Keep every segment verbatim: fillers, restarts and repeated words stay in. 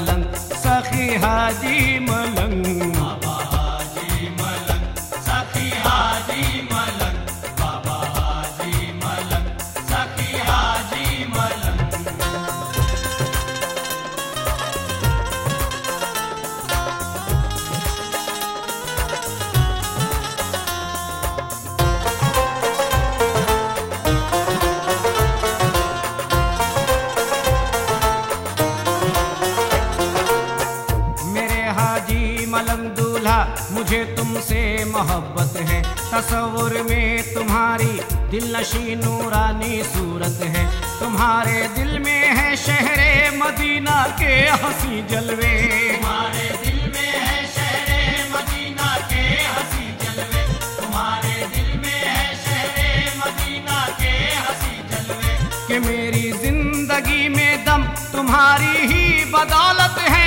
मलंग सखी हाजी मलंग। बाबा हाजी मलंग सखी हाजी मलंग, बाबा हाजी मलंग सखी हाजी मलंग। मलंग दूल्हा मुझे तुमसे मोहब्बत है, तसव्वुर में तुम्हारी दिल नशी नूरानी सूरत है। तुम्हारे दिल में है शहरे मदीना के हंसी जलवे, तुम्हारे दिल में है शहरे मदीना के हंसी जलवे, तुम्हारे दिल में है शहरे मदीना के हंसी जलवे। कि मेरी जिंदगी में दम तुम्हारी ही बदौलत है।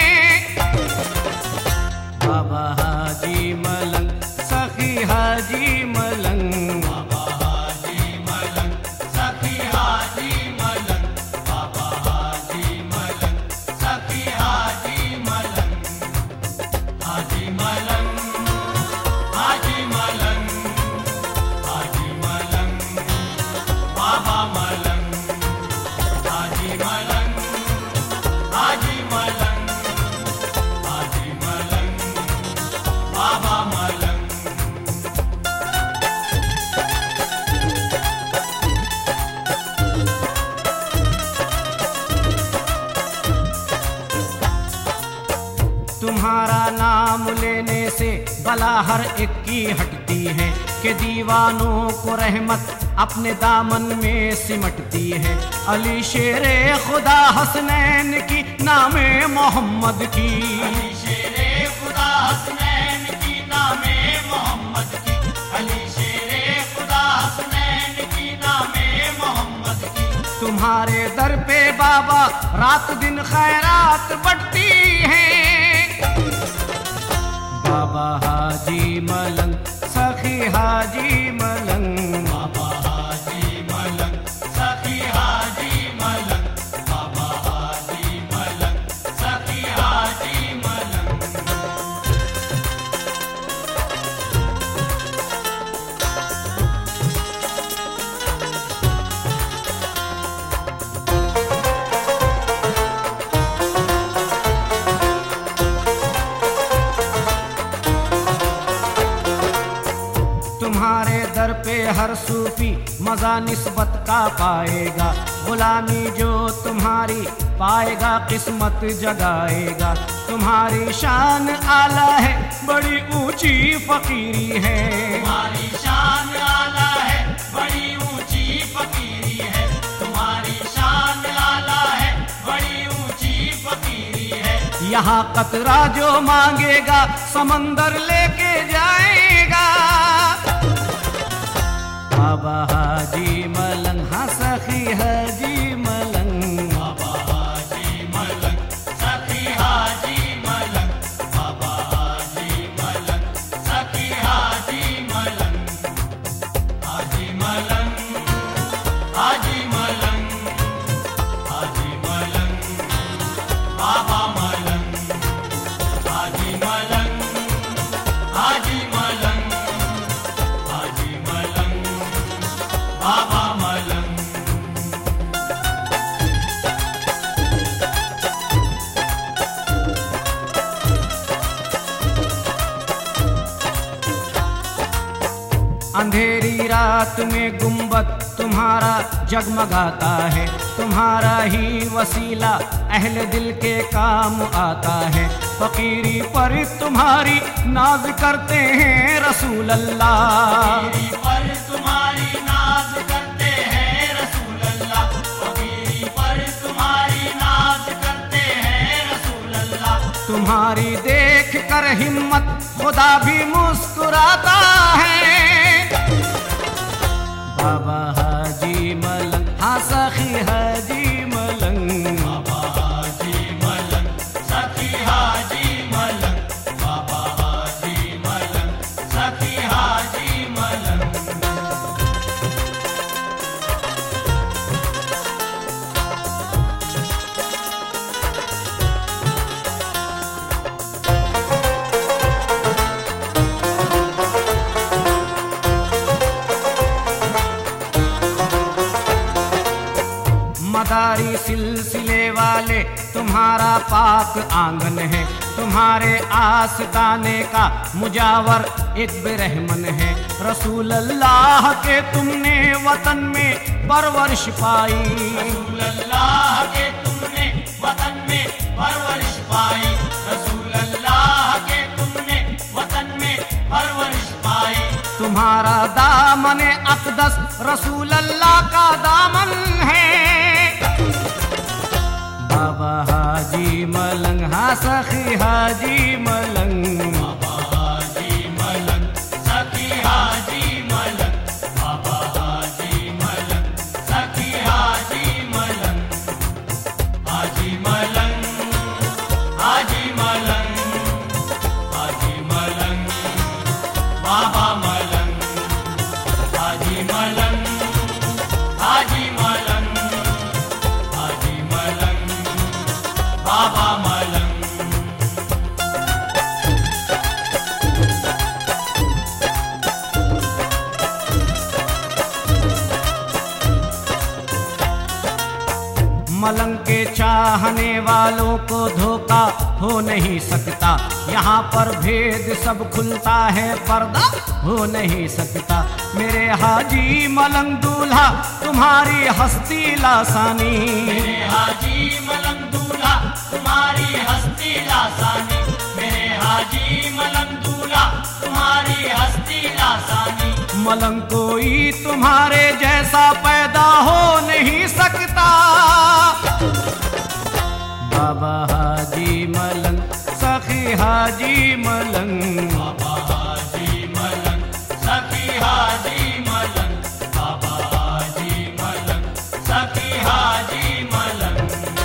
बाबा हाजी मलंग सखी हाजी मलंग, बाबा हाजी मलंग सखी हाजी मलंग, बाबा हाजी मलंग सखी हाजी मलंग। हाजी मलंग हाजी मलंग हाजी मलंग, बाबा मलंग हाजी मलंग हाजी मलंग हाजी मलंग, बाबा मलंग। तुम्हारा नाम लेने से बला हर एक की हटती है, कि दीवानों को रहमत अपने दामन में सिमटती है। अली शेरे खुदा हसनैन की नामे मोहम्मद की, अली शेरे खुदा हसनैन की नामे मोहम्मद की, अली शेरे खुदा हसनैन की नामे मोहम्मद की। तुम्हारे दर पे बाबा रात दिन खैरात बढ़ती है। बाबा हाजी मलंग सखी हाजी मलंग, बाबा हाजी मलंग सखी हाजी मलंग, बाबा हाजी मलंग सखी हाजी मलंग। तुम्हारे दर पे हर सूफी मजा निस्बत का पाएगा, गुलामी जो तुम्हारी पाएगा किस्मत जगाएगा। तुम्हारी शान आला है बड़ी ऊंची फकीरी है, तुम्हारी शान आला है बड़ी ऊंची फकीरी है, तुम्हारी शान आला है बड़ी ऊंची फकीरी है। यहाँ कतरा जो मांगेगा समंदर लेके जाएगा। बाबा हाजी मलंग हाँ सखी हाजी मलंग, बाबा हाजी मलंग सखी हाजी मलंग, बाबा हाजी मलंग सखी हाजी मलंग। हाजी मलंग हाजी मलंग हाजी मलंग, बाबा मलंग हाजी मलंग हाजी मलंग हाजी मलंग, बाबा मलंग। अंधेरी रात में गुंबद तुम्हारा जगमगाता है, तुम्हारा ही वसीला अहले दिल के काम आता है। फकीरी पर तुम्हारी नाज करते हैं रसूल अल्लाह, फकीरी पर तुम्हारी नाज करते हैं रसूल अल्लाह, फकीरी पर तुम्हारी नाज करते हैं रसूल अल्लाह। तुम्हारी देख कर हिम्मत खुदा भी मुस्कुराता है। बाबा हाजी मलंग हाँ सखी हाजी मलंग, बाबा हाजी मलंग सखी हाजी मलंग, बाबा हाजी मलंग सखी हाजी मलंग। पहाड़ी सिलसिले वाले तुम्हारा पाक आंगन है, तुम्हारे आस्ताने का मुजावर एक बेरहमन है। रसूल अल्लाह के तुमने वतन में परवरिश पाई, रसूल अल्लाह के तुमने वतन में परवरिश पाई, रसूल अल्लाह के तुमने वतन में परवरिश पाई। तुम्हारा दामन अक़दस रसूल अल्लाह का दामन है। बाबा हाजी मलंग, हाँ सखी हाजी मलंग, बाबा हाजी मलंग, सखी हाजी मलंग, बाबा हाजी मलंग, सखी हाजी मलंग, हाजी मलंग, हाजी मलंग, हाजी मलंग, बाबा मलंग, हाजी मलंग, हाजी मलंग, हाजी मलंग, बाबा मलंग। मलंग के चाहने वालों को धोखा हो नहीं सकता, यहाँ पर भेद सब खुलता है, पर्दा हो नहीं सकता। मेरे हाजी मलंग दूल्हा तुम्हारी हस्ती लासानी, मेरे हाजी मलंग दूल्हा तुम्हारी हस्ती लासानी, मेरे हाजी मलंग दूल्हा तुम्हारी हस्ती लासानी। मलंग कोई तुम्हारे जैसा पैदा हो नहीं सकता। बाबा हाजी मलंग, सखी हाजी मलंग, बाबा हाजी मलंग, सखी हाजी मलंग, बाबा हाजी मलंग, सखी हाजी मलंग।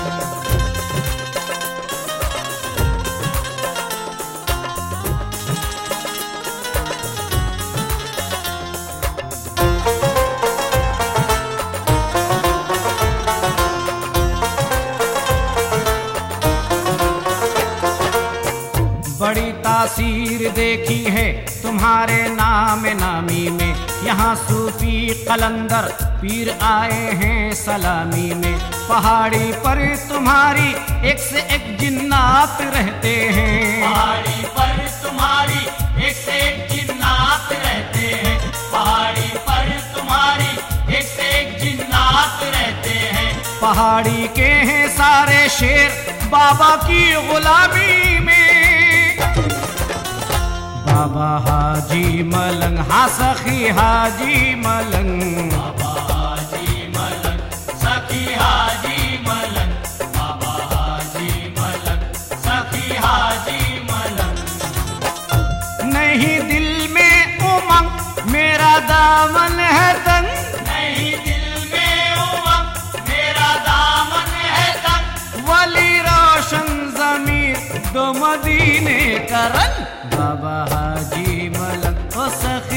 बड़ी तासीर देखी है तुम्हारे नाम नामी में, यहाँ सूफी कलंदर पीर आए हैं सलामी में। पहाड़ी पर तुम्हारी एक से एक जिन्नात रहते हैं, पहाड़ी पर तुम्हारी एक से एक जिन्नात रहते हैं, पहाड़ी पर तुम्हारी एक से एक जिन्नात रहते हैं। पहाड़ी के हैं सारे शेर बाबा की गुलामी में। बाबा हाजी मलंग, हाँ सखी हाजी मलंग, बाबा हाजी मलंग, सखी हाजी मलंग, बाबा हाजी मलंग, सखी हाजी मलंग। नहीं दिल में उमंग मेरा दामन है तंग, नहीं दिल में उमंग मेरा दामन है तंग, वली रोशन जमीर दो मदीने का रंग। बाबा हाजी मलंग, ओ सखी